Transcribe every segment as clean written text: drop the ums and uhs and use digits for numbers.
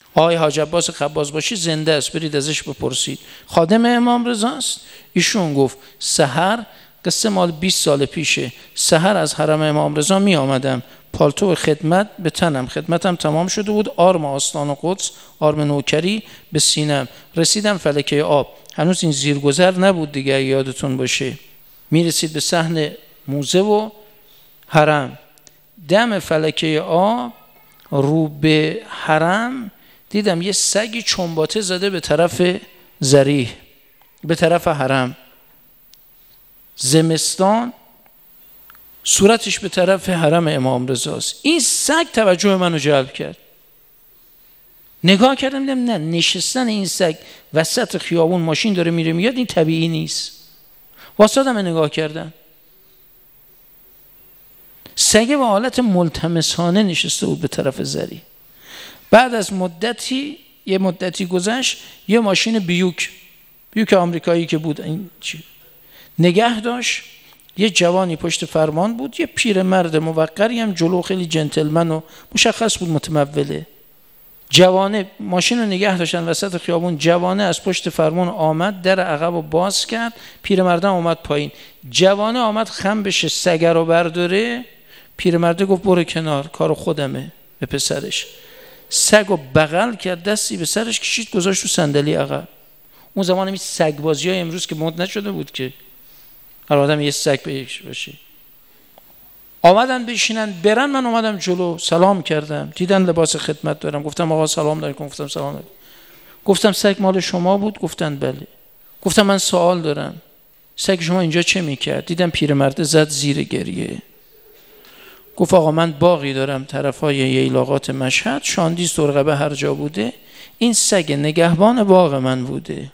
آقای حاج عباس خباز باشی زنده است، برید ازش بپرسید، خادم امام رضاست. ایشون گفت سحر، قصه مال 20 سال پیشه، سحر از حرم امام رضا می آمدم، پالتو خدمت به تنم، خدمتم تمام شده بود، آرم آستان قدس، آرم نوکری به سینم، رسیدم فلکه آب، هنوز این زیرگذر نبود دیگه یادتون باشه، می رسید به صحن موزه و حرم. دم فلکه آب رو به حرم دیدم یه سگی چنباته زده به طرف ذریح، به طرف حرم، زمستان، صورتش به طرف حرم امام رضاست. این سگ توجه منو جلب کرد. نگاه کردم دیدم نه، نشستن این سگ وسط خیابون، ماشین داره میره میاد، این طبیعی نیست. واسادم نگاه کردم، سگ با حالت ملتمسانه نشسته بود به طرف ذریح. بعد از یه مدتی گذشت، یه ماشین بیوک آمریکایی که بود این چی نگه داشت، یه جوانی پشت فرمان بود، یه پیرمرد موقری هم جلو، خیلی جنتلمن و مشخص بود متموله. جوانه ماشین رو نگه داشتن وسط خیابون، جوانه از پشت فرمان آمد، در عقب رو باز کرد، پیرمردم اومد پایین، جوانه آمد خم بشه سگ رو برداره، پیرمرده گفت برو کنار، کار خودمه، به پسرش. سگ رو بغل کرد، دستی به سرش کشید، گذاشت رو صندلی عقب. اون زمان همین سگ بازی های امروز که مد نشده بود که هر آدم یه سگ به یک باشه. آمدن بشینن برن، من اومدم جلو، سلام کردم، دیدن لباس خدمت دارم، گفتم آقا سلام علیکم، گفتم سلام علیکم، گفتم سگ مال شما بود؟ گفتن بله. گفتم من سوال دارم، سگ شما اینجا چه میکرد؟ دیدم پیرمرد زد زیر گریه. گفت آقا من باغی دارم طرفای ییلاقات مشهد، شاندیز ترقبه هر جا بوده، این سگ نگهبان باغ من بوده،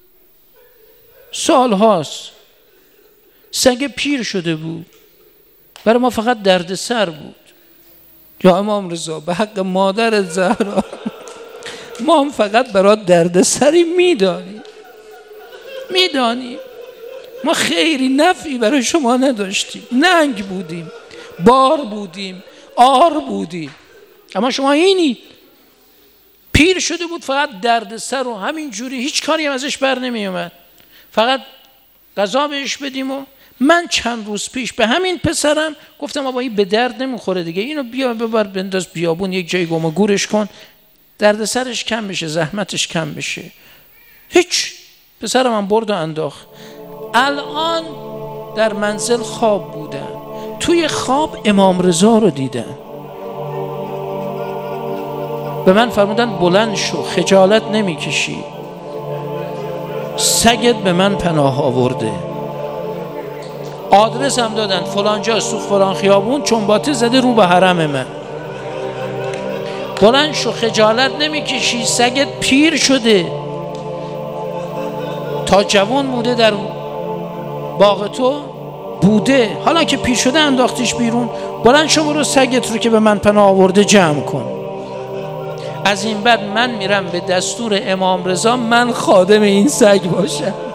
سال هاست، سگ پیر شده بود، برای ما فقط دردسر بود. یا امام رضا به حق مادر زهرا ما هم فقط برای دردسری میدانیم، ما خیری نفعی برای شما نداشتیم، ننگ بودیم، بار بودیم، آر بودیم، اما شما اینی پیر شده بود فقط دردسر و همین جوری هیچ کاری هم ازش بر نمی اومد، فقط غذا بهش بدیم. و من چند روز پیش به همین پسرم گفتم آبا این به درد نمیخوره دیگه، اینو بیا ببر بنداز بیابون، یک جای گم و گورش کن، دردسرش کم بشه، زحمتش کم بشه. هیچ، پسرم هم برد و انداخت. الان در منزل خواب بودم، توی خواب امام رضا رو دیدم، به من فرمودن بلند شو، خجالت نمیکشی، سگت به من پناه آورده. آدرس هم دادن، فلان جا سوق فلان خیابون، چنباته زده رو به حرم من. بلند شو، خجالت نمیکشی، سگت پیر شده، تا جوان بوده در باغ تو بوده، حالا که پیر شده انداختیش بیرون، بلند شو برو سگت رو که به من پناه آورده جمع کن. از این بعد من میرم به دستور امام رضا من خادم این سگ باشم.